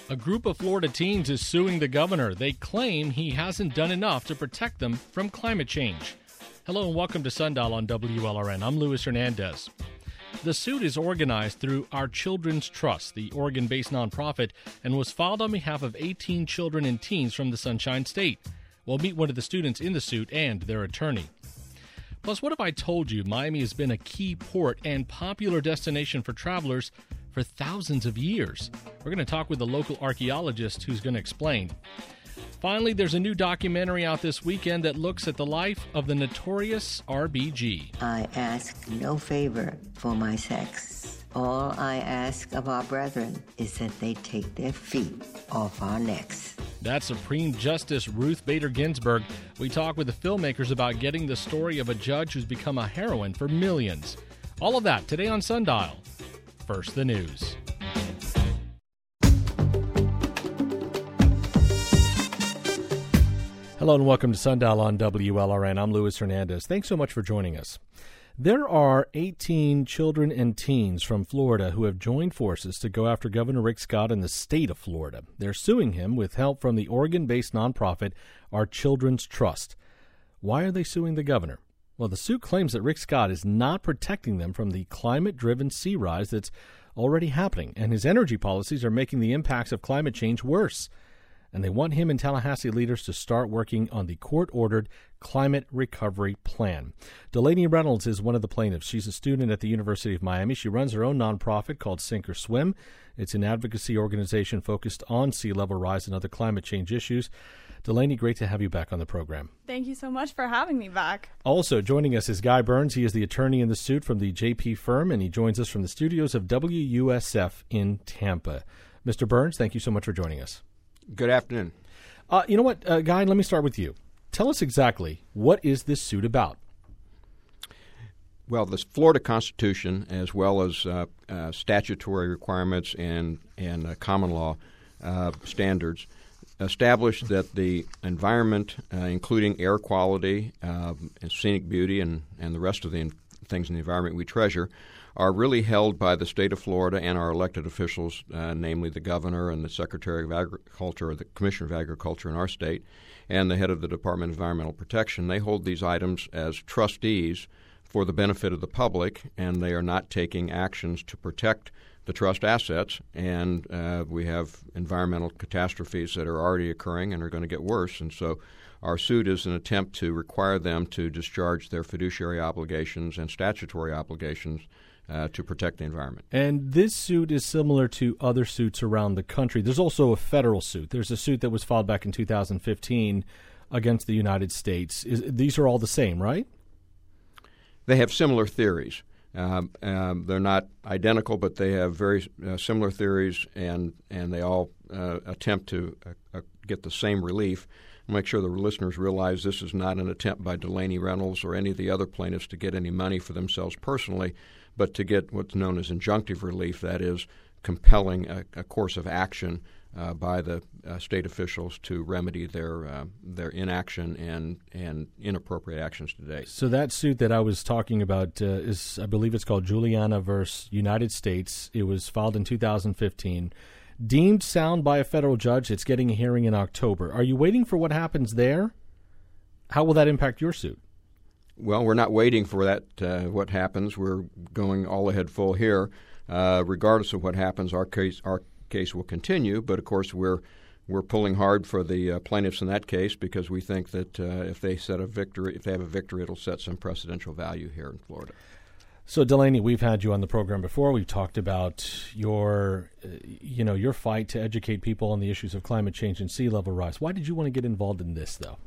A group of Florida teens is suing the governor. They claim he hasn't done enough to protect them from climate change. Hello and welcome to Sundial on WLRN. I'm Luis Hernandez. The suit is organized through Our Children's Trust, the Oregon-based nonprofit, and was filed on behalf of 18 children and teens from the Sunshine State. We'll meet one of the students in the suit and their attorney. Plus, what if I told you Miami has been a key port and popular destination for travelers for thousands of years? We're going to talk with a local archaeologist who's going to explain. Finally, there's a new documentary out this weekend that looks at the life of the notorious RBG. I ask no favor for my sex. All I ask of our brethren is that they take their feet off our necks. That's Supreme Justice Ruth Bader Ginsburg. We talk with the filmmakers about getting the story of a judge who's become a heroine for millions. All of that today on Sundial. First, the news. Hello and welcome to Sundial on WLRN. I'm Luis Hernandez. Thanks so much for joining us. There are 18 children and teens from Florida who have joined forces to go after Governor Rick Scott in the state of Florida. They're suing him with help from the Oregon-based nonprofit Our Children's Trust. Why are they suing the governor? Well, the suit claims that Rick Scott is not protecting them from the climate-driven sea rise that's already happening, and his energy policies are making the impacts of climate change worse. And they want him and Tallahassee leaders to start working on the court-ordered climate recovery plan. Delaney Reynolds is one of the plaintiffs. She's a student at the University of Miami. She runs her own nonprofit called Sink or Swim. It's an advocacy organization focused on sea level rise and other climate change issues. Delaney, great to have you back on the program. Thank you so much for having me back. Also joining us is Guy Burns. He is the attorney in the suit from the JP firm, and he joins us from the studios of WUSF in Tampa. Mr. Burns, thank you so much for joining us. Good afternoon. You know what, Guy, let me start with you. Tell us exactly, what is this suit about? Well, the Florida Constitution, as well as statutory requirements and common law standards, establish that the environment, including air quality and scenic beauty and the rest of the things in the environment we treasure, are really held by the state of Florida and our elected officials, namely the governor and the Secretary of Agriculture or the Commissioner of Agriculture in our state and the head of the Department of Environmental Protection. They hold these items as trustees for the benefit of the public, and they are not taking actions to protect the trust assets. And we have environmental catastrophes that are already occurring and are going to get worse. And so our suit is an attempt to require them to discharge their fiduciary obligations and statutory obligations to protect the environment. And this suit is similar to other suits around the country. There's also a federal suit. There's a suit that was filed back in 2015 against the United States. These are all the same, right? They have similar theories. They're not identical, but they have very similar theories, and they all attempt to get the same relief. I'll make sure the listeners realize this is not an attempt by Delaney Reynolds or any of the other plaintiffs to get any money for themselves personally, but to get what's known as injunctive relief, that is, compelling a course of action by the state officials to remedy their inaction and inappropriate actions today. So that suit that I was talking about is, I believe it's called Juliana versus United States. It was filed in 2015. Deemed sound by a federal judge. It's getting a hearing in October. Are you waiting for what happens there? How will that impact your suit? Well, we're not waiting for that, what happens. We're going all ahead full here. Regardless of what happens, our case will continue. But, of course, we're pulling hard for the plaintiffs in that case because we think that if they have a victory, it'll set some precedential value here in Florida. So, Delaney, we've had you on the program before. We've talked about your fight to educate people on the issues of climate change and sea level rise. Why did you want to get involved in this, though?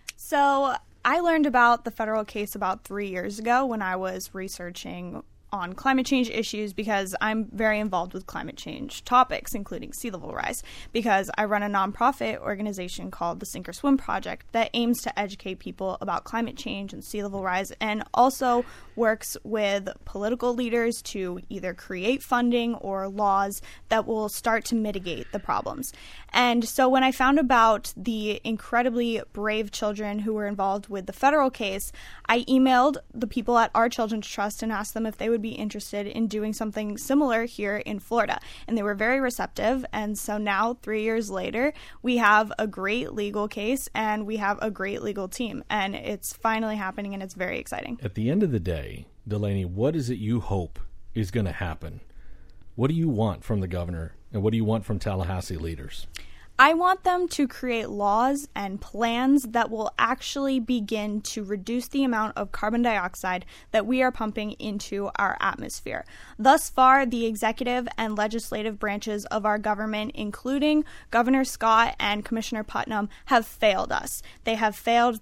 So I learned about the federal case about 3 years ago when I was researching on climate change issues because I'm very involved with climate change topics, including sea level rise, because I run a nonprofit organization called the Sink or Swim Project that aims to educate people about climate change and sea level rise, and also works with political leaders to either create funding or laws that will start to mitigate the problems. And so when I found about the incredibly brave children who were involved with the federal case, I emailed the people at Our Children's Trust and asked them if they would would be interested in doing something similar here in Florida. And they were very receptive. And so now, 3 years later, we have a great legal case and we have a great legal team. And it's finally happening, and it's very exciting. At the end of the day, Delaney, what is it you hope is going to happen? What do you want from the governor, and what do you want from Tallahassee leaders? I want them to create laws and plans that will actually begin to reduce the amount of carbon dioxide that we are pumping into our atmosphere. Thus far, the executive and legislative branches of our government, including Governor Scott and Commissioner Putnam, have failed us. They have failed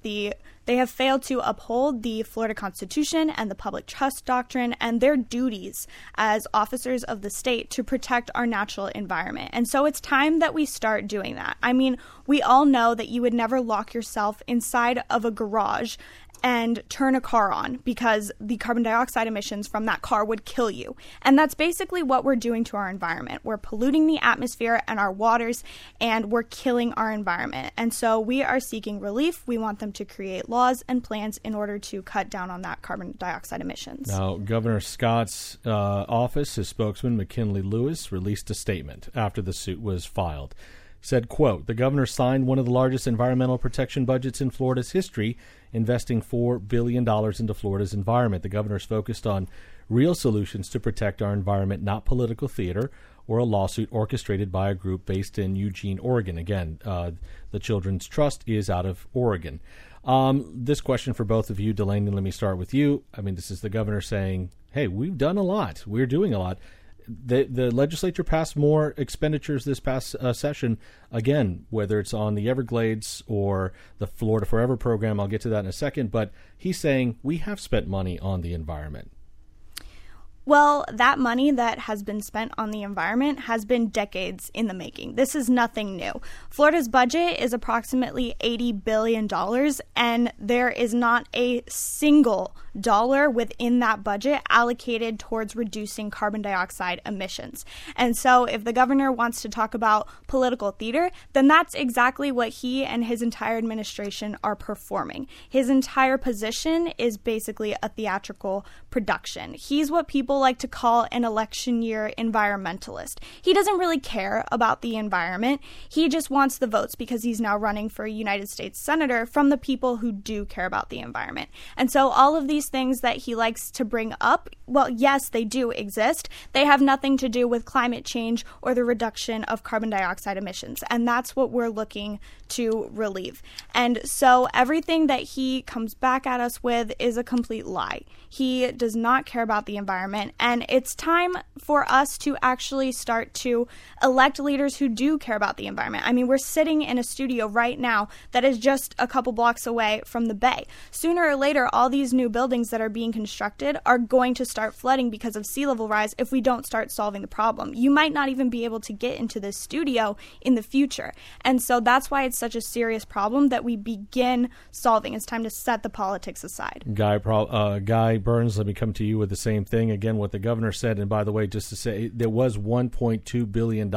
to uphold the Florida Constitution and the public trust doctrine and their duties as officers of the state to protect our natural environment. And so it's time that we start doing that. I mean, we all know that you would never lock yourself inside of a garage and turn a car on because the carbon dioxide emissions from that car would kill you. And that's basically what we're doing to our environment. We're polluting the atmosphere and our waters, and we're killing our environment. And so we are seeking relief. We want them to create laws and plans in order to cut down on that carbon dioxide emissions. Now, Governor Scott's office, his spokesman, McKinley Lewis, released a statement after the suit was filed. Said, quote, "The governor signed one of the largest environmental protection budgets in Florida's history, investing $4 billion into Florida's environment. The governor's focused on real solutions to protect our environment, not political theater or a lawsuit orchestrated by a group based in Eugene, Oregon." Again, the Children's Trust is out of Oregon. This question for both of you, Delaney, let me start with you. I mean, this is the governor saying, hey, we've done a lot. We're doing a lot. The legislature passed more expenditures this past session, again, whether it's on the Everglades or the Florida Forever program. I'll get to that in a second. But he's saying we have spent money on the environment. Well, that money that has been spent on the environment has been decades in the making. This is nothing new. Florida's budget is approximately $80 billion, and there is not a single dollar within that budget allocated towards reducing carbon dioxide emissions. And so if the governor wants to talk about political theater, then that's exactly what he and his entire administration are performing. His entire position is basically a theatrical production. He's what people like to call an election year environmentalist. He doesn't really care about the environment. He just wants the votes because he's now running for a United States senator from the people who do care about the environment. And so all of these things that he likes to bring up, well, yes, they do exist. They have nothing to do with climate change or the reduction of carbon dioxide emissions. And that's what we're looking to relieve. And so everything that he comes back at us with is a complete lie. He does not care about the environment. And it's time for us to actually start to elect leaders who do care about the environment. I mean, we're sitting in a studio right now that is just a couple blocks away from the bay. Sooner or later, all these new buildings that are being constructed are going to start flooding because of sea level rise if we don't start solving the problem. You might not even be able to get into this studio in the future. And so that's why it's such a serious problem that we begin solving. It's time to set the politics aside. Guy Burns, let me come to you with the same thing. Again, what the governor said, and by the way, just to say, there was $1.2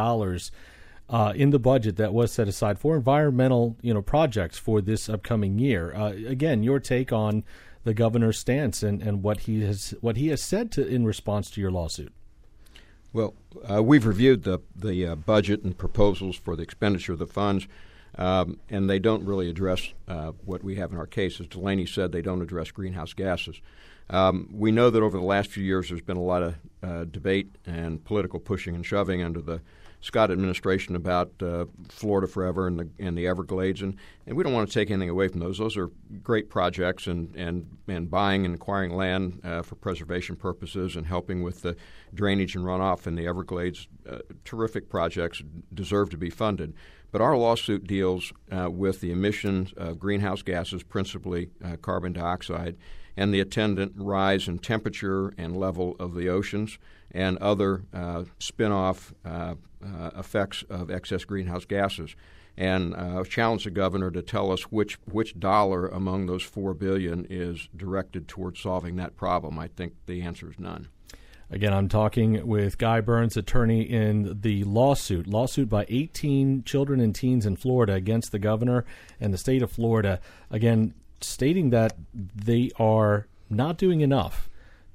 billion in the budget that was set aside for environmental, projects for this upcoming year. Again, your take on the governor's stance and what he has said in response to your lawsuit. Well, we've reviewed the budget and proposals for the expenditure of the funds, and they don't really address what we have in our case. As Delaney said, they don't address greenhouse gases. We know that over the last few years there's been a lot of debate and political pushing and shoving under the Scott administration about Florida Forever and the Everglades, and we don't want to take anything away from those. Those are great projects, and buying and acquiring land for preservation purposes and helping with the drainage and runoff in the Everglades, terrific projects, deserve to be funded. But our lawsuit deals with the emissions of greenhouse gases, principally carbon dioxide, and the attendant rise in temperature and level of the oceans and other spin-off effects of excess greenhouse gases. And challenge the governor to tell us which dollar among those $4 billion is directed towards solving that problem. I think the answer is none. Again, I'm talking with Guy Burns, attorney in the lawsuit by 18 children and teens in Florida against the governor and the state of Florida, again, stating that they are not doing enough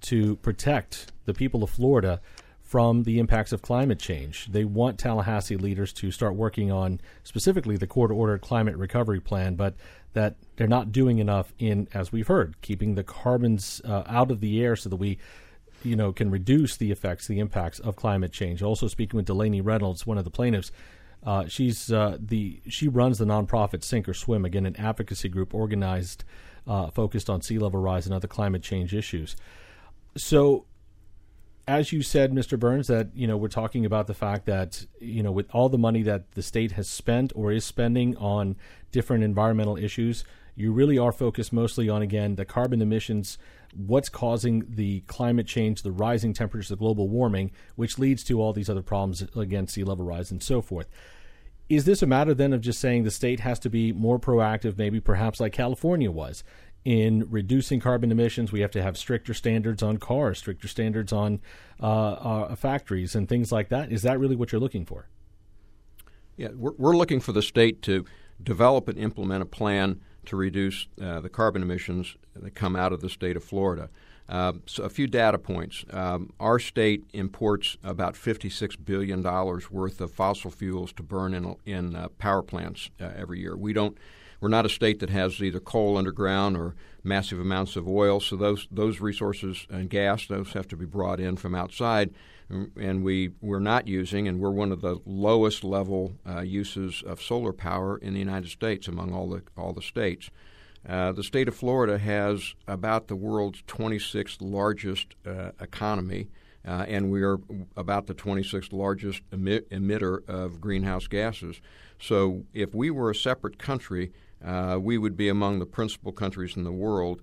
to protect the people of Florida from the impacts of climate change. They want Tallahassee leaders to start working on specifically the court-ordered climate recovery plan, but that they're not doing enough in, as we've heard, keeping the carbons out of the air so that we can reduce the effects, the impacts of climate change. Also speaking with Delaney Reynolds, one of the plaintiffs, she runs the nonprofit Sink or Swim, again, an advocacy group organized, focused on sea level rise and other climate change issues. So, as you said, Mr. Burns, that we're talking about the fact that with all the money that the state has spent or is spending on different environmental issues, you really are focused mostly on, again, the carbon emissions, what's causing the climate change, the rising temperatures, the global warming, which leads to all these other problems, again, sea level rise and so forth. Is this a matter then of just saying the state has to be more proactive, maybe perhaps like California was, in reducing carbon emissions? We have to have stricter standards on cars, stricter standards on factories and things like that. Is that really what you're looking for? Yeah, we're looking for the state to develop and implement a plan to reduce the carbon emissions that come out of the state of Florida. So a few data points. Our state imports about $56 billion worth of fossil fuels to burn in power plants every year. We're not a state that has either coal underground or massive amounts of oil, so those resources and gas, those have to be brought in from outside, and we're not using, and we're one of the lowest level uses of solar power in the United States among all the states. The state of Florida has about the world's 26th largest economy, and we are about the 26th largest emitter of greenhouse gases. So if we were a separate country, we would be among the principal countries in the world,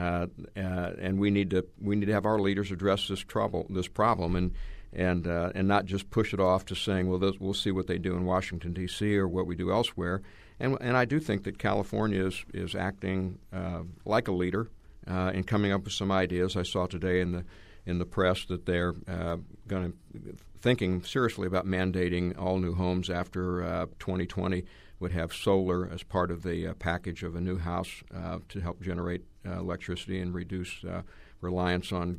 and we need to have our leaders address this problem, and not just push it off to saying, well, we'll see what they do in Washington, D.C. or what we do elsewhere. And I do think that California is acting like a leader and coming up with some ideas. I saw today in the press that they're thinking seriously about mandating all new homes after 2020 would have solar as part of the package of a new house to help generate electricity and reduce reliance on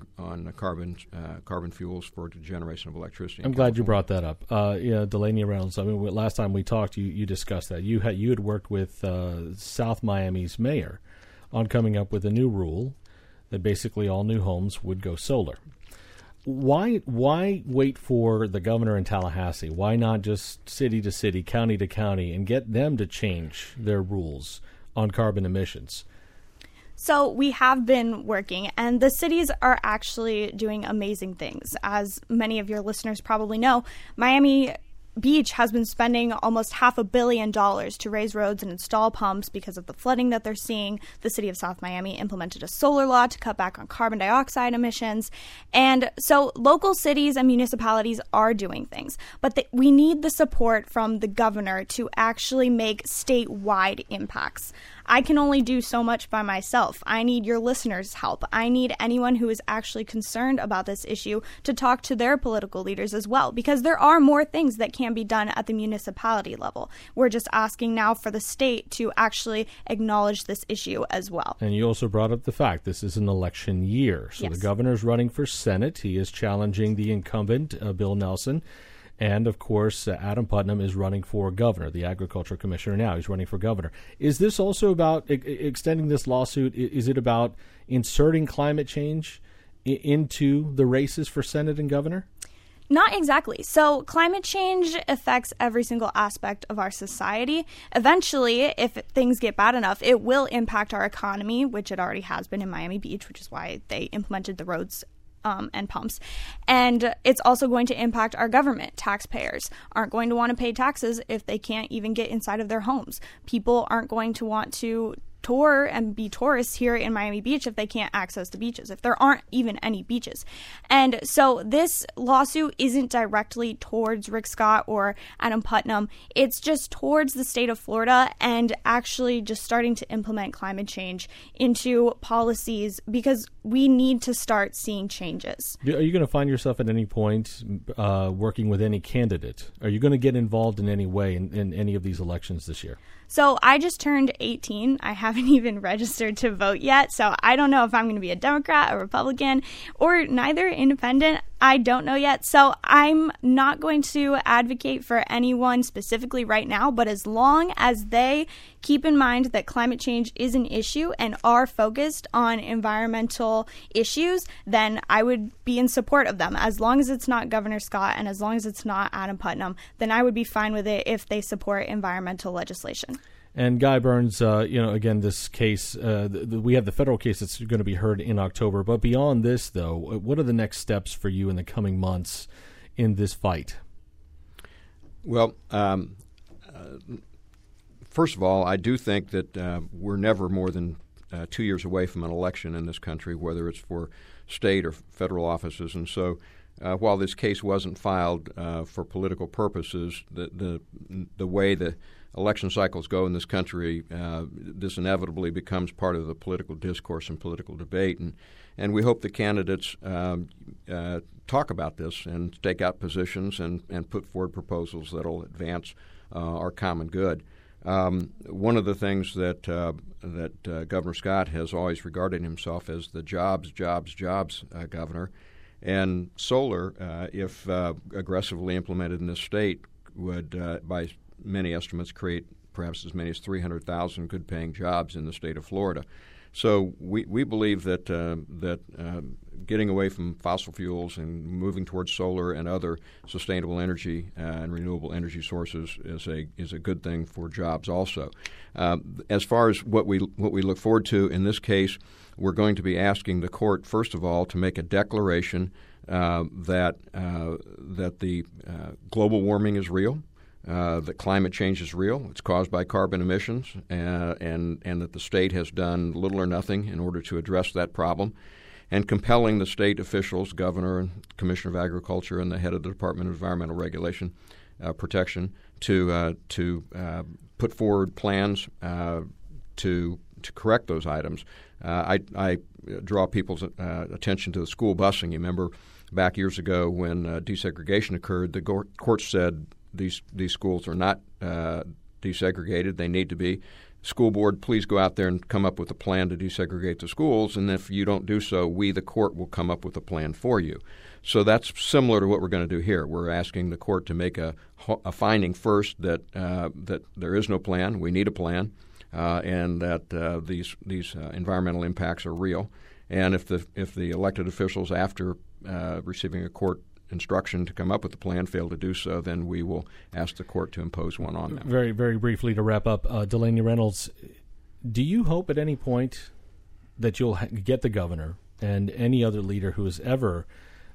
carbon fuels for the generation of electricity. I'm glad you brought that up. Delaney Reynolds, I mean, last time we talked, you discussed that. You had worked with South Miami's mayor on coming up with a new rule that basically all new homes would go solar. Why wait for the governor in Tallahassee? Why not just city to city, county to county, and get them to change their rules on carbon emissions? So we have been working, and the cities are actually doing amazing things. As many of your listeners probably know, Miami Beach has been spending almost $500 million to raise roads and install pumps because of the flooding that they're seeing. The city of South Miami implemented a solar law to cut back on carbon dioxide emissions. And so local cities and municipalities are doing things, but we need the support from the governor to actually make statewide impacts. I can only do so much by myself. I need your listeners' help. I need anyone who is actually concerned about this issue to talk to their political leaders as well, because there are more things that can be done at the municipality level. We're just asking now for the state to actually acknowledge this issue as well. And you also brought up the fact this is an election year. So yes. The governor's running for Senate. He is challenging the incumbent, Bill Nelson. And, of course, Adam Putnam is running for governor, the agriculture commissioner now. He's running for governor. Is this also about extending this lawsuit? Is it about inserting climate change into the races for Senate and governor? Not exactly. So climate change affects every single aspect of our society. Eventually, if things get bad enough, it will impact our economy, which it already has been in Miami Beach, which is why they implemented the roads and pumps. And it's also going to impact our government. Taxpayers aren't going to want to pay taxes if they can't even get inside of their homes. People aren't going to want to tour and be tourists here in Miami Beach if they can't access the beaches, if there aren't even any beaches. And so this lawsuit isn't directly towards Rick Scott or Adam Putnam. It's just towards the state of Florida and actually just starting to implement climate change into policies, because we need to start seeing changes. Are you going to find yourself at any point working with any candidate? Are you going to get involved in any way in any of these elections this year? So I just turned 18. I have haven't even registered to vote yet, so I don't know if I'm going to be a Democrat, a Republican, or neither, independent. I don't know yet, so I'm not going to advocate for anyone specifically right now, but as long as they keep in mind that climate change is an issue and are focused on environmental issues, then I would be in support of them. As long as it's not Governor Scott and as long as it's not Adam Putnam, then I would be fine with it if they support environmental legislation. And Guy Burns, again, this case, we have the federal case that's going to be heard in October. But beyond this, though, what are the next steps for you in the coming months in this fight? Well, first of all, I do think that we're never more than 2 years away from an election in this country, whether it's for state or federal offices. And so while this case wasn't filed for political purposes, the way the election cycles go in this country, this inevitably becomes part of the political discourse and political debate. And we hope the candidates talk about this and stake out positions and put forward proposals that will advance our common good. One of the things that Governor Scott has always regarded himself as the jobs governor. And solar, if aggressively implemented in this state, would, by many estimates, create perhaps as many as 300,000 good-paying jobs in the state of Florida. So we believe that getting away from fossil fuels and moving towards solar and other sustainable energy and renewable energy sources is a good thing for jobs also. As far as what we look forward to in this case, we're going to be asking the court, first of all, to make a declaration that the global warming is real, that climate change is real. It's caused by carbon emissions, and that the state has done little or nothing in order to address that problem, and compelling the state officials, governor and commissioner of agriculture and the head of the Department of Environmental Regulation Protection, to put forward plans to correct those items. I draw people's attention to the school busing. You remember back years ago when desegregation occurred, the courts said these schools are not desegregated. They need to be. School board, please go out there and come up with a plan to desegregate the schools, and if you don't do so, we, the court, will come up with a plan for you. So that's similar to what we're going to do here. We're asking the court to make a finding first that there is no plan. We need a plan. And that these environmental impacts are real, and if the elected officials, after receiving a court instruction to come up with a plan, fail to do so, then we will ask the court to impose one on them. Very, very briefly to wrap up, Delaney Reynolds, do you hope at any point that you'll get the governor and any other leader who has ever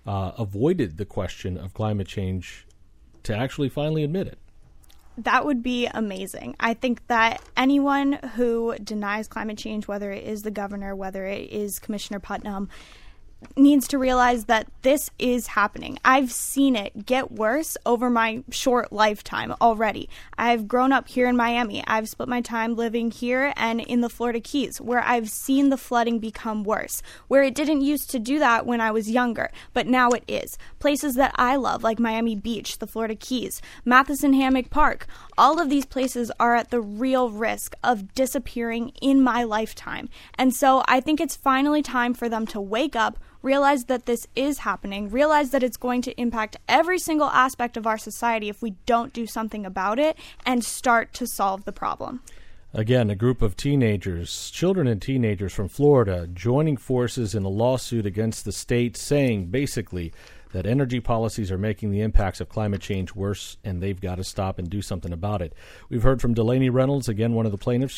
avoided the question of climate change to actually finally admit it? That would be amazing. I think that anyone who denies climate change, whether it is the governor, whether it is Commissioner Putnam, needs to realize that this is happening. I've seen it get worse over my short lifetime already. I've grown up here in Miami. I've split my time living here and in the Florida Keys, where I've seen the flooding become worse, where it didn't used to do that when I was younger, but now it is. Places that I love, like Miami Beach, the Florida Keys, Matheson Hammock Park, all of these places are at the real risk of disappearing in my lifetime. And so I think it's finally time for them to wake up, realize that this is happening, realize that it's going to impact every single aspect of our society if we don't do something about it, and start to solve the problem. Again, a group of teenagers, children and teenagers from Florida, joining forces in a lawsuit against the state, saying basically that energy policies are making the impacts of climate change worse, and they've got to stop and do something about it. We've heard from Delaney Reynolds, again, one of the plaintiffs.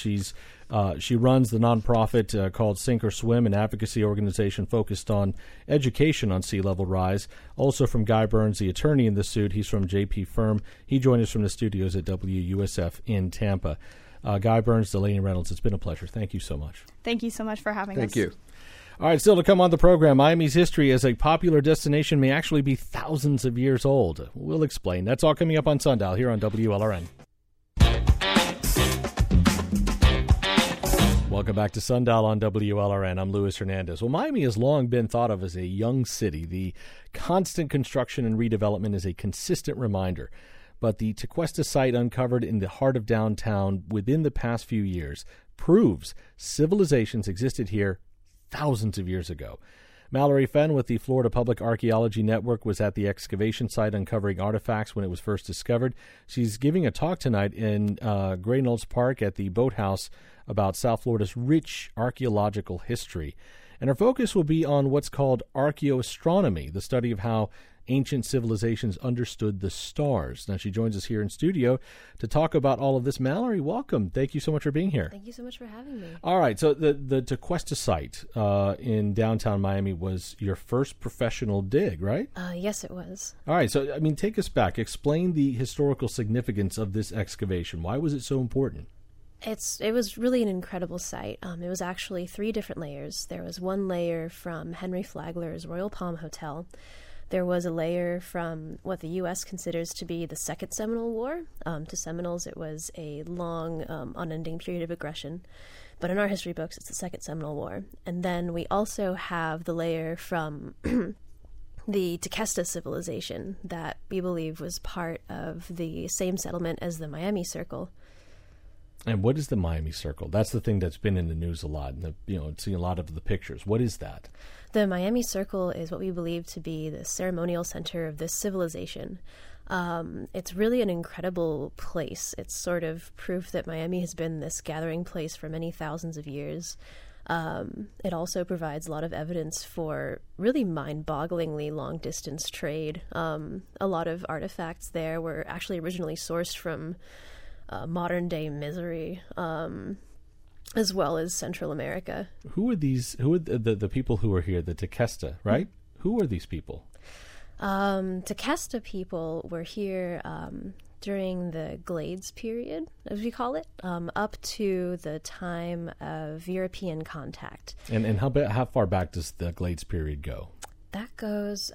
She runs the nonprofit called Sink or Swim, an advocacy organization focused on education on sea level rise. Also from Guy Burns, the attorney in the suit. He's from JP Firm. He joined us from the studios at WUSF in Tampa. Guy Burns, Delaney Reynolds, it's been a pleasure. Thank you so much. Thank you so much for having us. Thank you. All right, still to come on the program, Miami's history as a popular destination may actually be thousands of years old. We'll explain. That's all coming up on Sundial here on WLRN. Welcome back to Sundial on WLRN. I'm Luis Hernandez. Well, Miami has long been thought of as a young city. The constant construction and redevelopment is a consistent reminder. But the Tequesta site uncovered in the heart of downtown within the past few years proves civilizations existed here thousands of years ago. Mallory Fenn with the Florida Public Archaeology Network was at the excavation site uncovering artifacts when it was first discovered. She's giving a talk tonight in Gray Knolls Park at the Boathouse about South Florida's rich archaeological history. And her focus will be on what's called archaeoastronomy, the study of how ancient civilizations understood the stars. Now, she joins us here in studio to talk about all of this. Mallory, welcome. Thank you so much for being here. Thank you so much for having me. All right, so the Tequesta site in downtown Miami was your first professional dig, right? Yes, it was. All right, so, take us back. Explain the historical significance of this excavation. Why was it so important? It was really an incredible site. It was actually 3 different layers. There was one layer from Henry Flagler's Royal Palm Hotel. There was a layer from what the U.S. considers to be the Second Seminole War. To Seminoles, it was a long, unending period of aggression. But in our history books, it's the Second Seminole War. And then we also have the layer from the Tequesta civilization that we believe was part of the same settlement as the Miami Circle. And what is the Miami Circle? That's the thing that's been in the news a lot, and seeing a lot of the pictures. What is that? The Miami Circle is what we believe to be the ceremonial center of this civilization. It's really an incredible place. It's sort of proof that Miami has been this gathering place for many thousands of years. It also provides a lot of evidence for really mind-bogglingly long-distance trade. A lot of artifacts there were actually originally sourced from modern-day Missouri, as well as Central America. Who are these? Who are the people who are here? The Tequesta, right? Who are these people? Tequesta people were here during the Glades period, as we call it, up to the time of European contact. And how far back does the Glades period go? That goes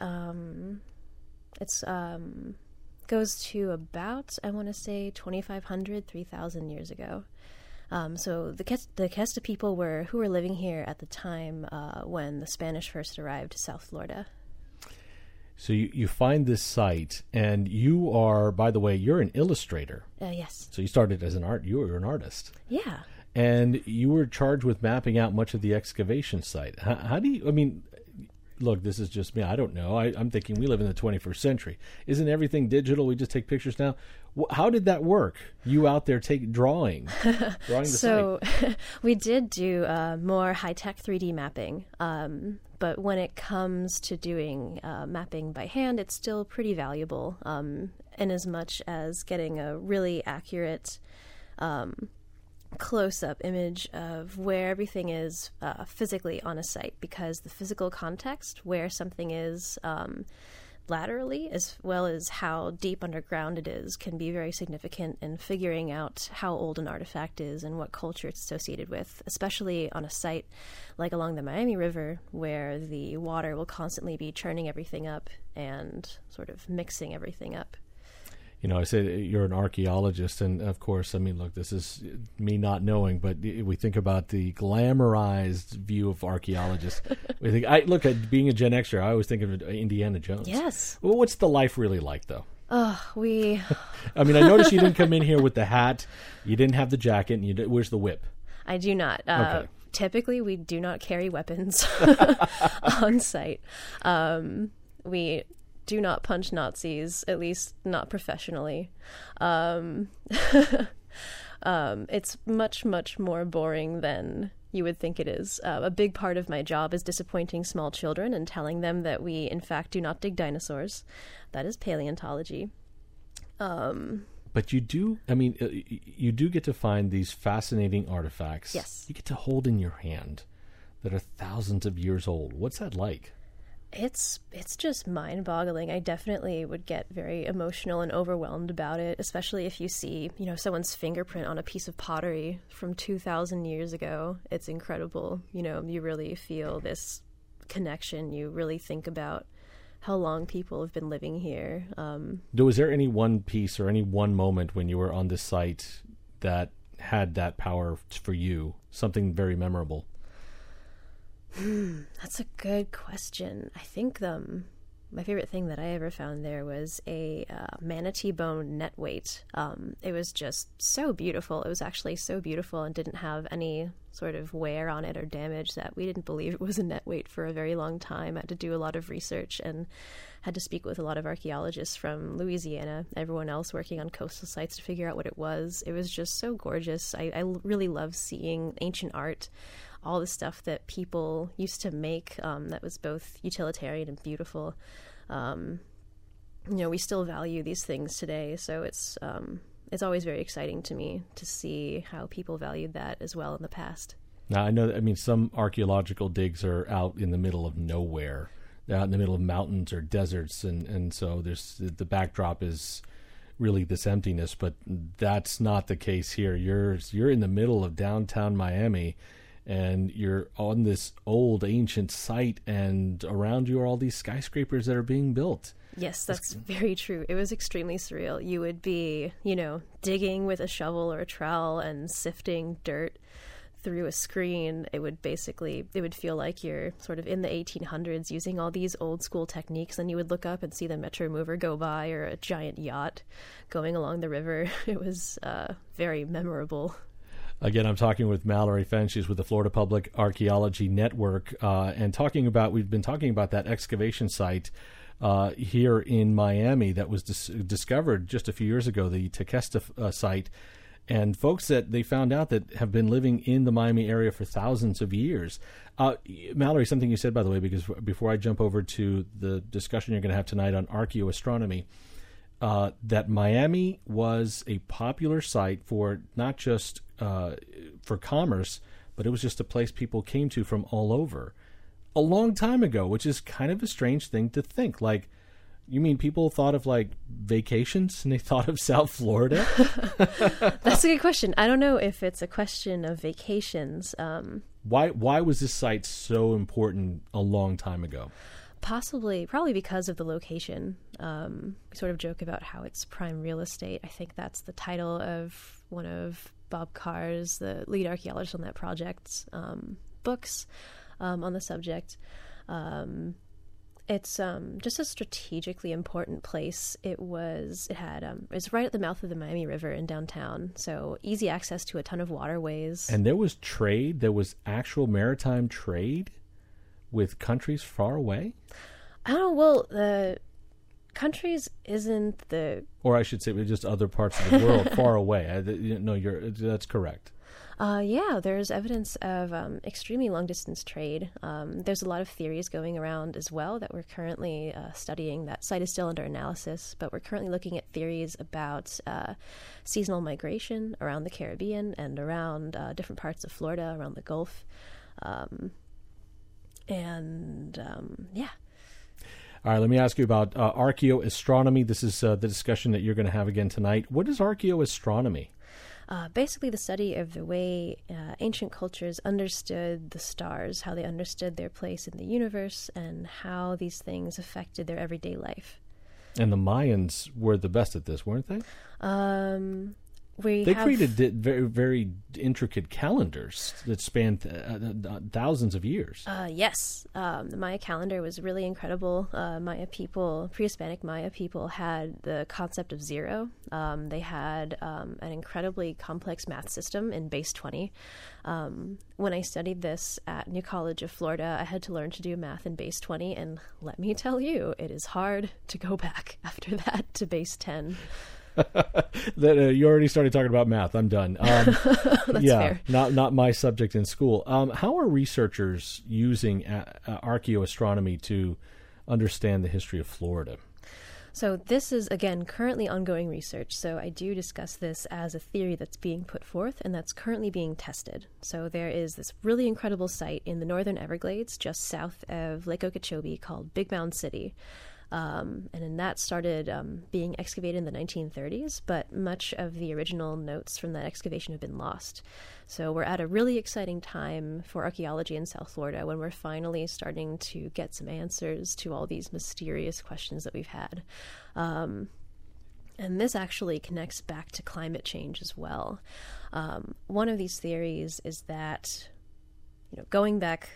goes to about, I want to say, 2,500, 3,000 years ago. So the Tequesta people who were living here at the time when the Spanish first arrived to South Florida. So you find this site, and you are, by the way, you're an illustrator. Yes. So you started as you were an artist. Yeah. And you were charged with mapping out much of the excavation site. How do you, look, this is just me. I don't know. I'm thinking we live in the 21st century. Isn't everything digital? We just take pictures now. How did that work? You out there drawing the so, site. We did do more high-tech 3D mapping. But when it comes to doing mapping by hand, it's still pretty valuable in as much as getting a really accurate close-up image of where everything is physically on a site, because the physical context where something is laterally, as well as how deep underground it is, can be very significant in figuring out how old an artifact is and what culture it's associated with, especially on a site like along the Miami River, where the water will constantly be churning everything up and sort of mixing everything up. I said you're an archaeologist, and of course, look, this is me not knowing, but we think about the glamorized view of archaeologists. We think, look, at being a Gen Xer, I always think of Indiana Jones. Yes. Well, what's the life really like, though? I noticed you didn't come in here with the hat, you didn't have the jacket, and where's the whip? I do not. Okay. Typically, we do not carry weapons on site. We do not punch Nazis, at least not professionally. It's much, much more boring than you would think it is. A big part of my job is disappointing small children and telling them that we, in fact, do not dig dinosaurs. That is paleontology. But you do, you do get to find these fascinating artifacts. Yes. You get to hold in your hand that are thousands of years old. What's that like? It's just mind-boggling. I definitely would get very emotional and overwhelmed about it, especially if you see, someone's fingerprint on a piece of pottery from 2,000 years ago. It's incredible. You really feel this connection. You really think about how long people have been living here. Was there any one piece or any one moment when you were on this site that had that power for you, something very memorable? That's a good question. I think my favorite thing that I ever found there was a manatee bone net weight. It was just so beautiful. It was actually so beautiful and didn't have any sort of wear on it or damage that we didn't believe it was a net weight for a very long time. I had to do a lot of research and had to speak with a lot of archaeologists from Louisiana, everyone else working on coastal sites to figure out what it was. It was just so gorgeous. I really love seeing ancient art, all the stuff that people used to make that was both utilitarian and beautiful. We still value these things today, so it's always very exciting to me to see how people valued that as well in the past. Now, I know that, some archaeological digs are out in the middle of nowhere. They're out in the middle of mountains or deserts, and so there's the backdrop is really this emptiness, but that's not the case here. You're in the middle of downtown Miami, and you're on this old ancient site, and around you are all these skyscrapers that are being built. Yes, that's very true. It was extremely surreal. You would be, digging with a shovel or a trowel and sifting dirt through a screen. It would feel like you're sort of in the 1800s using all these old school techniques. Then you would look up and see the Metro Mover go by or a giant yacht going along the river. It was very memorable. Again, I'm talking with Mallory Fenn. She's with the Florida Public Archaeology Network, and we've been talking about that excavation site here in Miami that was discovered just a few years ago, the Tequesta site. And folks that they found out that have been living in the Miami area for thousands of years. Mallory, something you said, by the way, because before I jump over to the discussion you're going to have tonight on archaeoastronomy, that Miami was a popular site for not just for commerce, but it was just a place people came to from all over a long time ago, which is kind of a strange thing to think. Like, you mean people thought of like vacations and they thought of South Florida? That's a good question. I don't know if it's a question of vacations. Why was this site so important a long time ago? Probably because of the location. We sort of joke about how it's prime real estate. I think that's the title of one of Bob Carr's, the lead archaeologist on that project's books on the subject. It's just a strategically important place. It was right at the mouth of the Miami River in downtown, so easy access to a ton of waterways. And there was trade. There was actual maritime trade with countries far away? Oh, well, the countries isn't the... Or I should say just other parts of the world far away. That's correct. Yeah, there's evidence of extremely long-distance trade. There's a lot of theories going around as well that we're currently studying. That site is still under analysis, but we're currently looking at theories about seasonal migration around the Caribbean and around different parts of Florida, around the Gulf. Yeah. All right, let me ask you about archaeoastronomy. This is the discussion that you're going to have again tonight. What is archaeoastronomy? Basically the study of the way ancient cultures understood the stars, how they understood their place in the universe, and how these things affected their everyday life. And the Mayans were the best at this, weren't they? They created very, very intricate calendars that spanned thousands of years. Yes. The Maya calendar was really incredible. Pre-Hispanic Maya people had the concept of zero. They had an incredibly complex math system in base 20. When I studied this at New College of Florida, I had to learn to do math in base 20, and let me tell you, it is hard to go back after that to base 10. You already started talking about math. I'm done. That's fair. Not my subject in school. How are researchers using archaeoastronomy to understand the history of Florida? So this is, again, currently ongoing research. So I do discuss this as a theory that's being put forth and that's currently being tested. So there is this really incredible site in the northern Everglades, just south of Lake Okeechobee, called Big Mound City. And then that started being excavated in the 1930s, but much of the original notes from that excavation have been lost. So we're at a really exciting time for archaeology in South Florida when we're finally starting to get some answers to all these mysterious questions that we've had. And this actually connects back to climate change as well. One of these theories is that, going back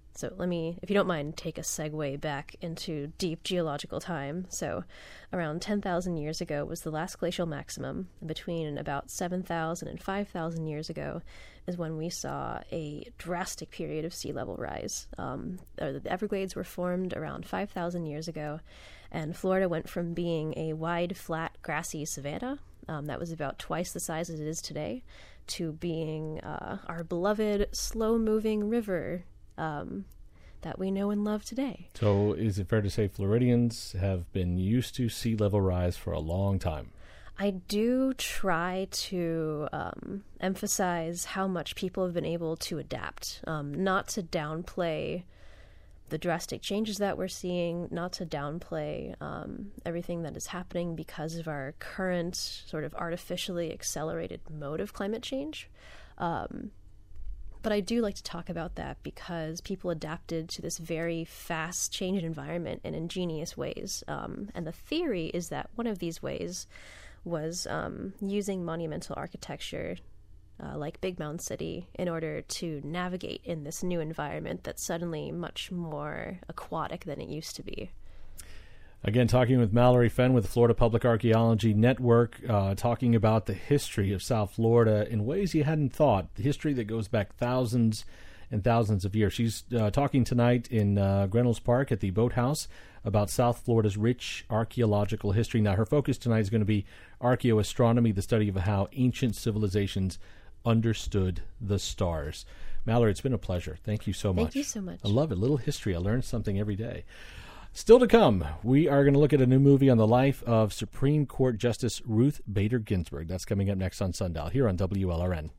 So let me, if you don't mind, take a segue back into deep geological time. So around 10,000 years ago was the last glacial maximum. Between about 7,000 and 5,000 years ago is when we saw a drastic period of sea level rise. The Everglades were formed around 5,000 years ago, and Florida went from being a wide, flat, grassy savanna that was about twice the size as it is today, to being our beloved, slow-moving river that we know and love today. So is it fair to say Floridians have been used to sea level rise for a long time? I do try to emphasize how much people have been able to adapt, not to downplay the drastic changes that we're seeing, not to downplay everything that is happening because of our current sort of artificially accelerated mode of climate change. But I do like to talk about that because people adapted to this very fast changing environment in ingenious ways. And the theory is that one of these ways was using monumental architecture like Big Mound City in order to navigate in this new environment that's suddenly much more aquatic than it used to be. Again, talking with Mallory Fenn with the Florida Public Archaeology Network, talking about the history of South Florida in ways you hadn't thought, the history that goes back thousands and thousands of years. She's talking tonight in Grenells Park at the Boathouse about South Florida's rich archaeological history. Now, her focus tonight is going to be archaeoastronomy, the study of how ancient civilizations understood the stars. Mallory, it's been a pleasure. Thank you so much. Thank you so much. I love it. Little history. I learn something every day. Still to come, we are going to look at a new movie on the life of Supreme Court Justice Ruth Bader Ginsburg. That's coming up next on Sundial here on WLRN.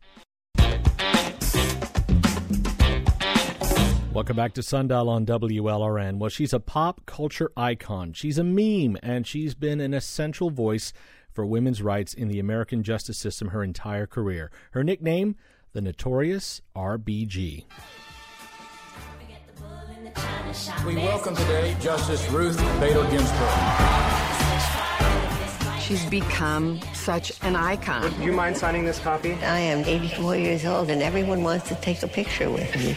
Welcome back to Sundial on WLRN. Well, she's a pop culture icon. She's a meme, and she's been an essential voice for women's rights in the American justice system her entire career. Her nickname, the Notorious RBG. We welcome today Justice Ruth Bader Ginsburg. She's become such an icon. Would you mind signing this copy? I am 84 years old, and everyone wants to take a picture with me.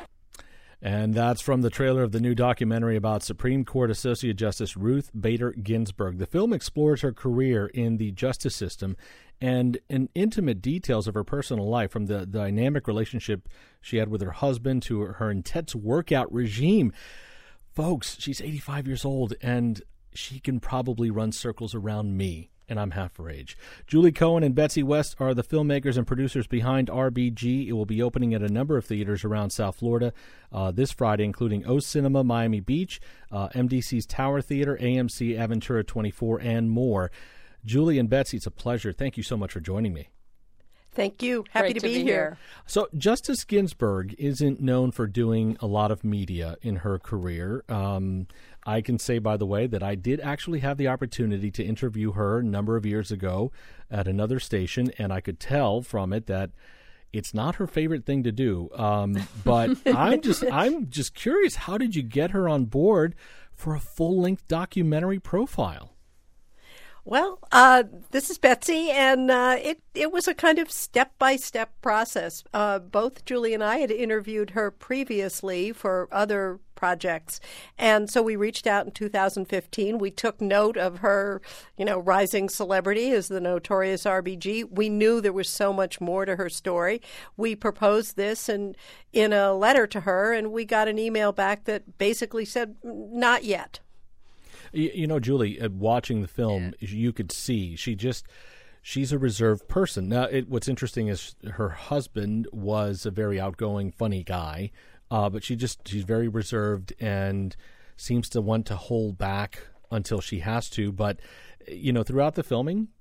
And that's from the trailer of the new documentary about Supreme Court Associate Justice Ruth Bader Ginsburg. The film explores her career in the justice system and intimate details of her personal life, from the dynamic relationship she had with her husband to her intense workout regime. Folks, she's 85 years old, and she can probably run circles around me, and I'm half her age. Julie Cohen and Betsy West are the filmmakers and producers behind RBG. It will be opening at a number of theaters around South Florida this Friday, including O Cinema, Miami Beach, MDC's Tower Theater, AMC, Aventura 24, and more. Julie and Betsy, it's a pleasure. Thank you so much for joining me. Thank you. Happy to be here. So Justice Ginsburg isn't known for doing a lot of media in her career. I can say, by the way, that I did actually have the opportunity to interview her a number of years ago at another station, and I could tell from it that it's not her favorite thing to do. But I'm just curious, how did you get her on board for a full-length documentary profile? Well, this is Betsy, and it was a kind of step-by-step process. Both Julie and I had interviewed her previously for other projects, and so we reached out in 2015. We took note of her, rising celebrity as the Notorious RBG. We knew there was so much more to her story. We proposed this in a letter to her, and we got an email back that basically said, not yet. Julie, watching the film, you could see she's a reserved person. Now, what's interesting is her husband was a very outgoing, funny guy, but she's very reserved and seems to want to hold back until she has to. But, throughout the filming,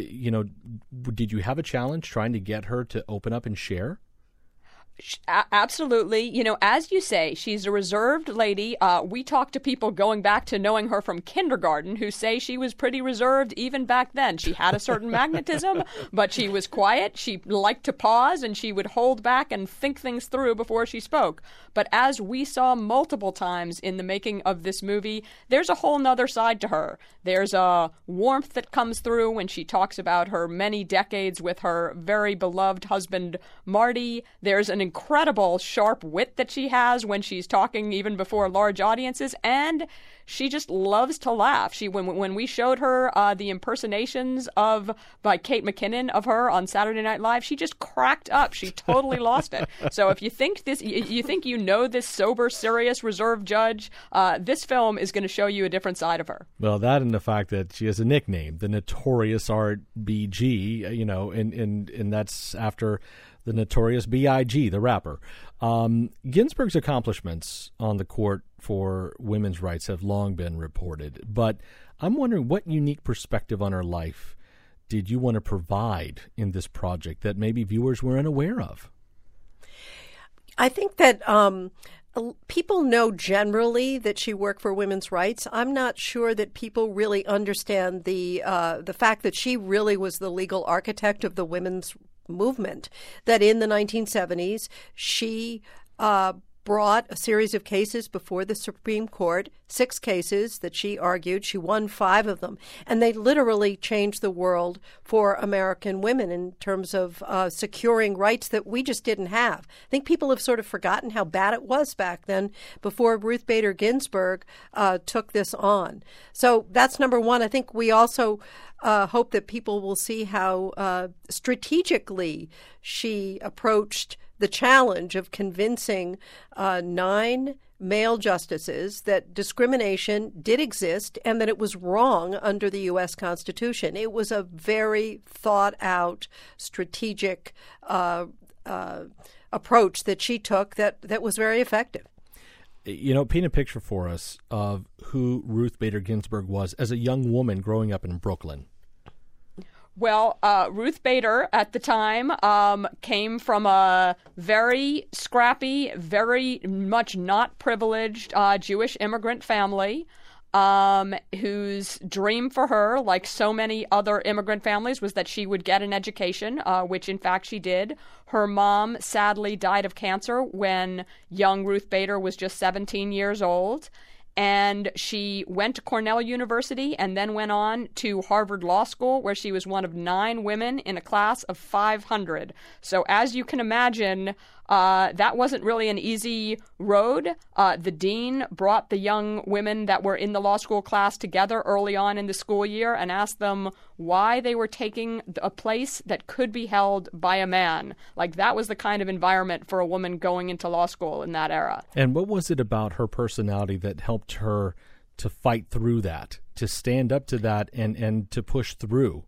did you have a challenge trying to get her to open up and share? Absolutely. As you say, she's a reserved lady. We talk to people going back to knowing her from kindergarten who say she was pretty reserved even back then. She had a certain magnetism, but she was quiet. She liked to pause, and she would hold back and think things through before she spoke. But as we saw multiple times in the making of this movie, there's a whole nother side to her. There's a warmth that comes through when she talks about her many decades with her very beloved husband, Marty. There's an incredible sharp wit that she has when she's talking even before large audiences, and she just loves to laugh. When we showed her the impersonations by Kate McKinnon of her on Saturday Night Live, she just cracked up. She totally lost it. So if you think you know this sober, serious, reserved judge, this film is going to show you a different side of her. Well, that and the fact that she has a nickname, the Notorious RBG, and that's after the Notorious B.I.G., the rapper. Ginsburg's accomplishments on the court for women's rights have long been reported, but I'm wondering what unique perspective on her life did you want to provide in this project that maybe viewers were unaware of? I think that people know generally that she worked for women's rights. I'm not sure that people really understand the fact that she really was the legal architect of the women's movement, that in the 1970s she brought a series of cases before the Supreme Court, 6 cases that she argued. She won 5 of them, and they literally changed the world for American women in terms of securing rights that we just didn't have. I think people have sort of forgotten how bad it was back then before Ruth Bader Ginsburg took this on. So that's number one. I think we also hope that people will see how strategically she approached the challenge of convincing 9 male justices that discrimination did exist and that it was wrong under the U.S. Constitution. It was a very thought-out, strategic approach that she took that was very effective. Paint a picture for us of who Ruth Bader Ginsburg was as a young woman growing up in Brooklyn. Well, Ruth Bader at the time came from a very scrappy, very much not privileged Jewish immigrant family whose dream for her, like so many other immigrant families, was that she would get an education, which in fact she did. Her mom sadly died of cancer when young Ruth Bader was just 17 years old. And she went to Cornell University and then went on to Harvard Law School, where she was one of 9 women in a class of 500. So as you can imagine, that wasn't really an easy road. The dean brought the young women that were in the law school class together early on in the school year and asked them why they were taking a place that could be held by a man. Like, that was the kind of environment for a woman going into law school in that era. And what was it about her personality that helped her to fight through that, to stand up to that and to push through?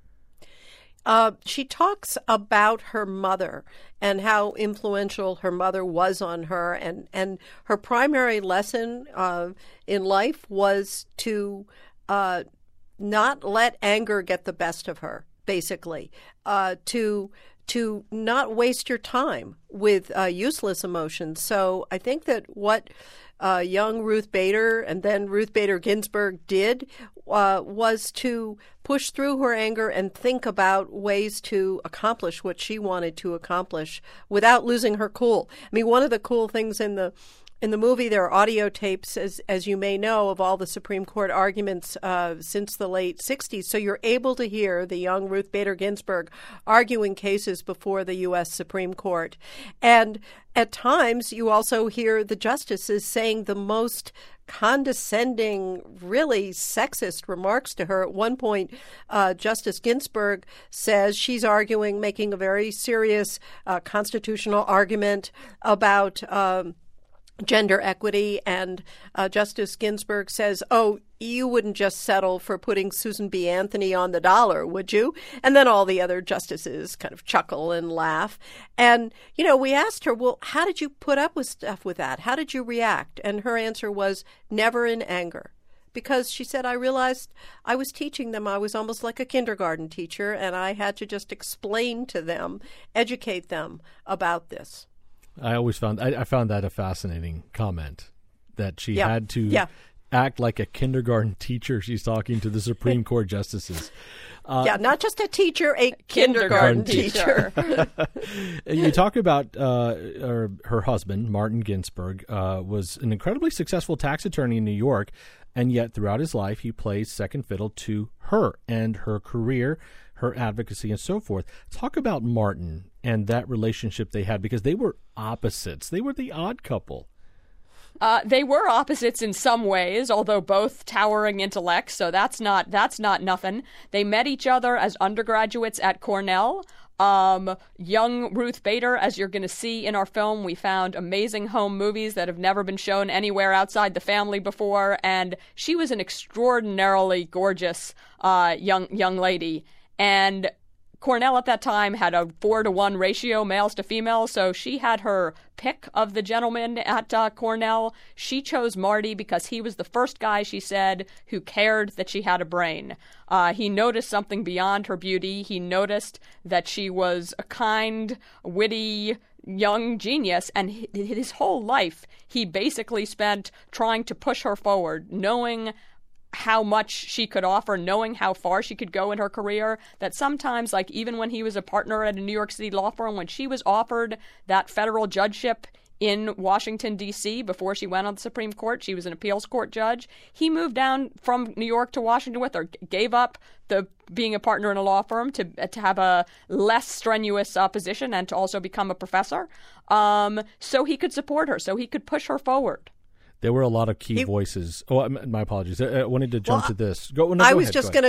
She talks about her mother and how influential her mother was on her, and her primary lesson in life was to not let anger get the best of her, basically, to not waste your time with useless emotions. So I think that what young Ruth Bader and then Ruth Bader Ginsburg did was to push through her anger and think about ways to accomplish what she wanted to accomplish without losing her cool. I mean, one of the cool things in the movie, there are audio tapes, as you may know, of all the Supreme Court arguments since the late 60s. So you're able to hear the young Ruth Bader Ginsburg arguing cases before the U.S. Supreme Court. And at times, you also hear the justices saying the most condescending, really sexist remarks to her. At one point, Justice Ginsburg says she's arguing, making a very serious constitutional argument about gender equity, and Justice Ginsburg says, "Oh, you wouldn't just settle for putting Susan B. Anthony on the dollar, would you?" And then all the other justices kind of chuckle and laugh. And, we asked her, well, how did you put up with stuff with that? How did you react? And her answer was, never in anger. Because she said, I realized I was teaching them. I was almost like a kindergarten teacher, and I had to just explain to them, educate them about this. I always found that a fascinating comment, that she had to act like a kindergarten teacher. She's talking to the Supreme Court justices. Not just a teacher, a kindergarten teacher. You talk about her husband, Martin Ginsburg, was an incredibly successful tax attorney in New York, and yet throughout his life he plays second fiddle to her and her career. her advocacy and so forth. Talk about Martin and that relationship they had, because they were opposites. They were the odd couple. They were opposites in some ways, although both towering intellects, so that's not nothing. They met each other as undergraduates at Cornell. Young Ruth Bader, as you're going to see in our film, we found amazing home movies that have never been shown anywhere outside the family before, and she was an extraordinarily gorgeous young lady. And Cornell at that time had a 4-to-1 ratio, males to females, so she had her pick of the gentlemen at Cornell. She chose Marty because he was the first guy, she said, who cared that she had a brain. He noticed something beyond her beauty. He noticed that she was a kind, witty, young genius, and his whole life he basically spent trying to push her forward, knowing how much she could offer, knowing how far she could go in her career, that sometimes, like even when he was a partner at a New York City law firm, when she was offered that federal judgeship in Washington, D.C., before she went on the Supreme Court, she was an appeals court judge, he moved down from New York to Washington with her, gave up the being a partner in a law firm to have a less strenuous position and to also become a professor, so he could support her, so he could push her forward. There were a lot of key voices. Oh, my apologies. I wanted to jump to this. I was just going to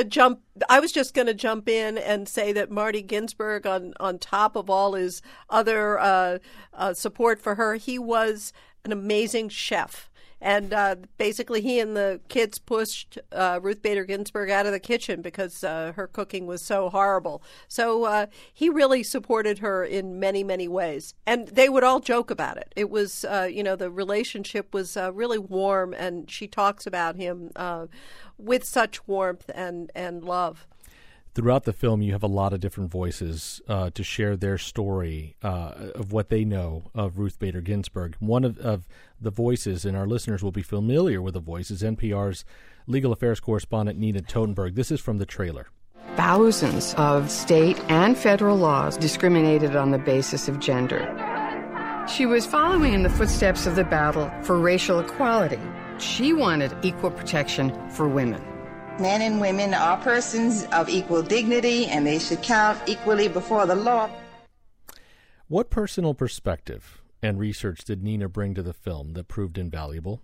jump in and say that Marty Ginsburg, on top of all his other support for her, he was an amazing chef. And basically, he and the kids pushed Ruth Bader Ginsburg out of the kitchen because her cooking was so horrible. So he really supported her in many, many ways. And they would all joke about it. It was, the relationship was really warm, and she talks about him with such warmth and love. Throughout the film, you have a lot of different voices to share their story of what they know of Ruth Bader Ginsburg. One of the voices, and our listeners will be familiar with the voice, is NPR's legal affairs correspondent Nina Totenberg. This is from the trailer. Thousands of state and federal laws discriminated on the basis of gender. She was following in the footsteps of the battle for racial equality. She wanted equal protection for women. Men and women are persons of equal dignity, and they should count equally before the law. What personal perspective and research did Nina bring to the film that proved invaluable?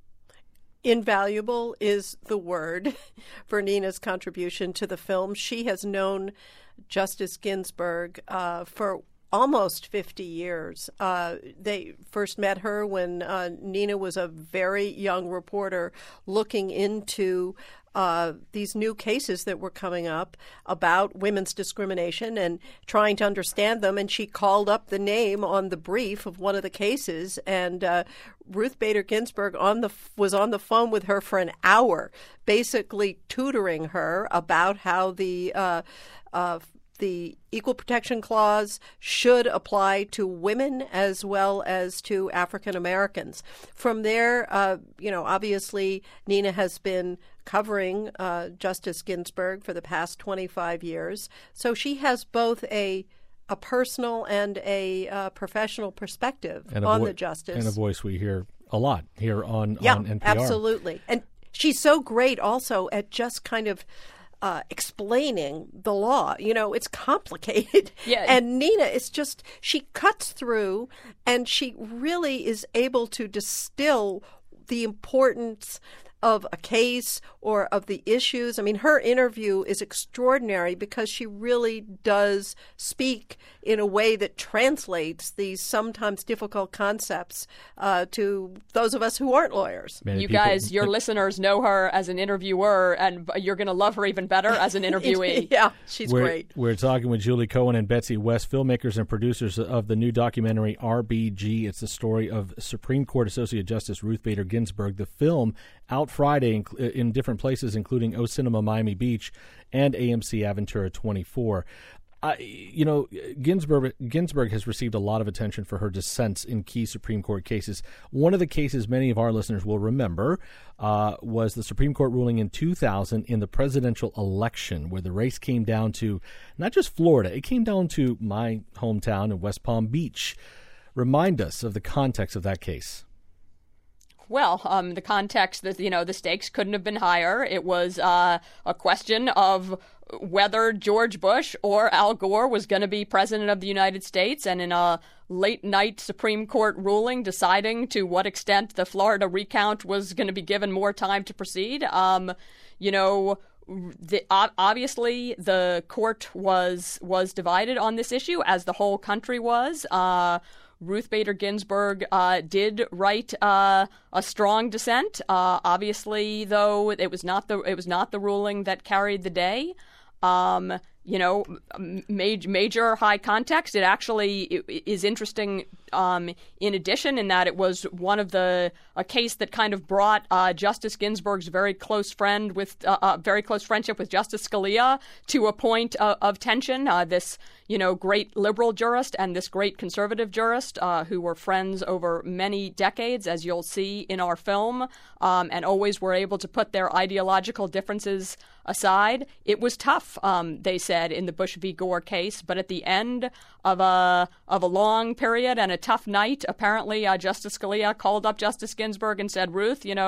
Invaluable is the word for Nina's contribution to the film. She has known Justice Ginsburg for almost 50 years. They first met her when Nina was a very young reporter looking into these new cases that were coming up about women's discrimination and trying to understand them. And she called up the name on the brief of one of the cases, and Ruth Bader Ginsburg was on the phone with her for an hour, basically tutoring her about how the Equal Protection Clause should apply to women as well as to African Americans. From there, obviously Nina has been covering Justice Ginsburg for the past 25 years. So she has both a personal and a professional perspective on the justice. And a voice we hear a lot here on NPR. Absolutely. And she's so great also at just kind of explaining the law. It's complicated. Yeah. And Nina is just, she cuts through, and she really is able to distill the importance of a case or of the issues. I mean, her interview is extraordinary because she really does speak in a way that translates these sometimes difficult concepts to those of us who aren't lawyers. You guys, your listeners know her as an interviewer, and you're going to love her even better as an interviewee. Yeah, she's great. We're talking with Julie Cohen and Betsy West, filmmakers and producers of the new documentary RBG. It's the story of Supreme Court Associate Justice Ruth Bader Ginsburg. The film out Friday in different places, including O Cinema Miami Beach and AMC Aventura 24. Ginsburg has received a lot of attention for her dissents in key Supreme Court cases. One of the cases many of our listeners will remember was the Supreme Court ruling in 2000 in the presidential election, where the race came down to not just Florida, it came down to my hometown in West Palm Beach. Remind us of the context of that case. Well, the context that, the stakes couldn't have been higher. It was a question of whether George Bush or Al Gore was going to be president of the United States, and in a late-night Supreme Court ruling deciding to what extent the Florida recount was going to be given more time to proceed. Obviously, the court was divided on this issue, as the whole country was. Ruth Bader Ginsburg did write a strong dissent. Obviously, though, it was not the ruling that carried the day. Major high context. It actually is interesting. In addition, in that it was one of a case that kind of brought Justice Ginsburg's very close friendship with Justice Scalia to a point of tension. This great liberal jurist and this great conservative jurist who were friends over many decades, as you'll see in our film, and always were able to put their ideological differences aside. It was tough, they said, in the Bush v. Gore case, but at the end of a long period and a tough night, apparently Justice Scalia called up Justice Ginsburg and said, Ruth, you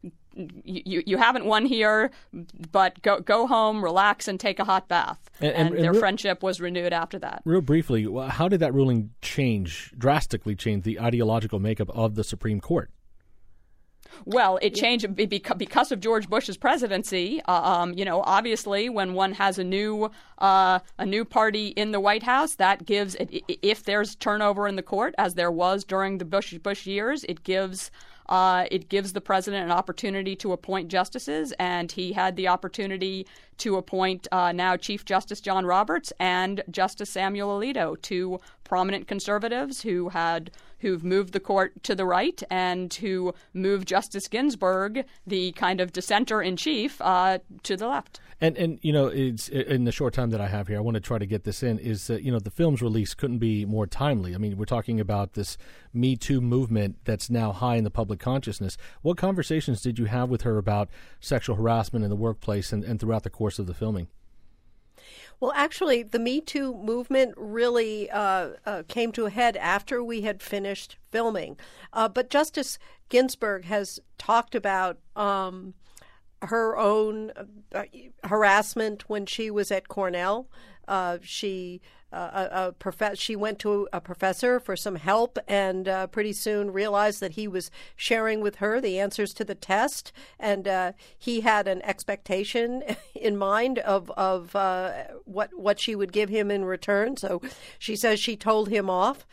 haven't won here, but go home, relax, and take a hot bath. And their friendship was renewed after that. Real briefly, how did that ruling drastically change the ideological makeup of the Supreme Court? Well, it changed because of George Bush's presidency. Obviously, when one has a new party in the White House, that gives, if there's turnover in the court, as there was during the Bush years, it gives the president an opportunity to appoint justices, and he had the opportunity to appoint now Chief Justice John Roberts and Justice Samuel Alito, two prominent conservatives who've moved the court to the right and who moved Justice Ginsburg, the kind of dissenter-in-chief, to the left. And it's in the short time that I have here, I want to try to get this in, is that, the film's release couldn't be more timely. I mean, we're talking about this Me Too movement that's now high in the public consciousness. What conversations did you have with her about sexual harassment in the workplace and throughout the course of the filming? Well, actually, the Me Too movement really came to a head after we had finished filming. But Justice Ginsburg has talked about her own harassment when she was at Cornell. She went to a professor for some help and pretty soon realized that he was sharing with her the answers to the test, and he had an expectation in mind of what she would give him in return. So she says she told him off.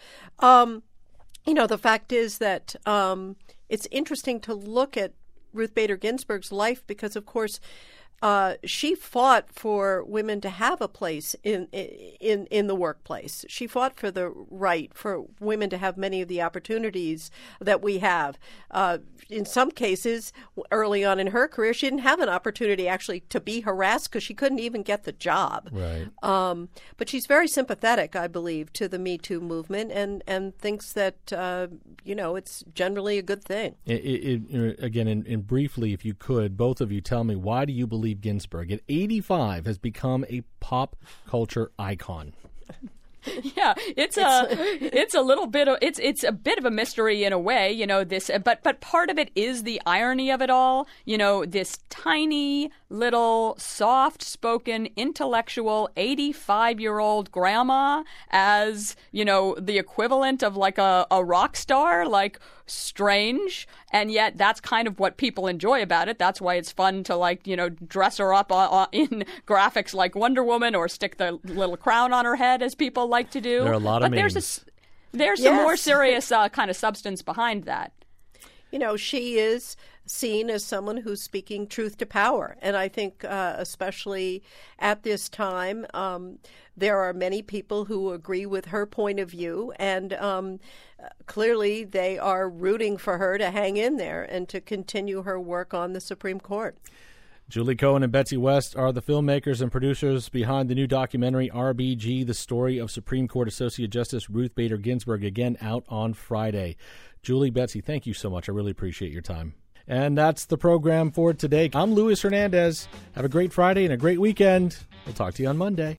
The fact is that it's interesting to look at Ruth Bader Ginsburg's life because, of course, she fought for women to have a place in the workplace. She fought for the right for women to have many of the opportunities that we have. In some cases, early on in her career, she didn't have an opportunity actually to be harassed because she couldn't even get the job. Right. But she's very sympathetic, I believe, to the Me Too movement and thinks that it's generally a good thing. Again, and briefly, if you could, both of you tell me, why do you believe Ginsburg at 85 has become a pop culture icon? Yeah, it's a bit of a mystery in a way, but part of it is the irony of it all. This tiny little soft-spoken intellectual 85-year-old grandma as, the equivalent of like a rock star, like strange, and yet that's kind of what people enjoy about it. That's why it's fun to dress her up in graphics like Wonder Woman or stick the little crown on her head as people like to do. There are a lot of memes. There's some more serious kind of substance behind that. She is seen as someone who's speaking truth to power. And I think especially at this time, there are many people who agree with her point of view. And clearly they are rooting for her to hang in there and to continue her work on the Supreme Court. Julie Cohen and Betsy West are the filmmakers and producers behind the new documentary RBG, the story of Supreme Court Associate Justice Ruth Bader Ginsburg, again out on Friday. Julie, Betsy, thank you so much. I really appreciate your time. And that's the program for today. I'm Luis Hernandez. Have a great Friday and a great weekend. We'll talk to you on Monday.